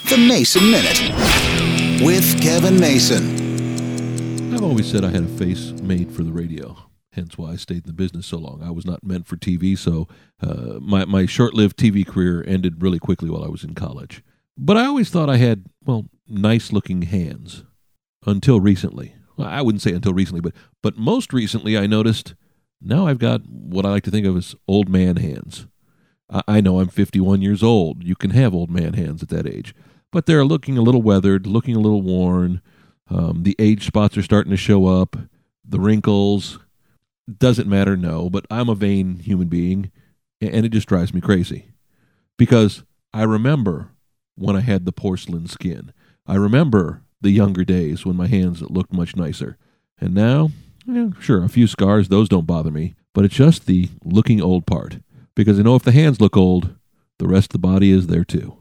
The Mason Minute with Kevin Mason. I've always said I had a face made for the radio, hence why I stayed in the business so long. I was not meant for TV, so my short-lived TV career ended really quickly while I was in college. But I always thought I had, nice-looking hands until recently. Well, I wouldn't say until recently, but most recently I noticed now I've got what I like to think of as old man hands. I know I'm 51 years old. You can have old man hands at that age. But they're looking a little weathered, looking a little worn. The age spots are starting to show up. The wrinkles. Doesn't matter, no. But I'm a vain human being, and it just drives me crazy. Because I remember when I had the porcelain skin. I remember the younger days when my hands looked much nicer. And now, sure, a few scars, those don't bother me. But it's just the looking old part. Because I know if the hands look old, the rest of the body is there too.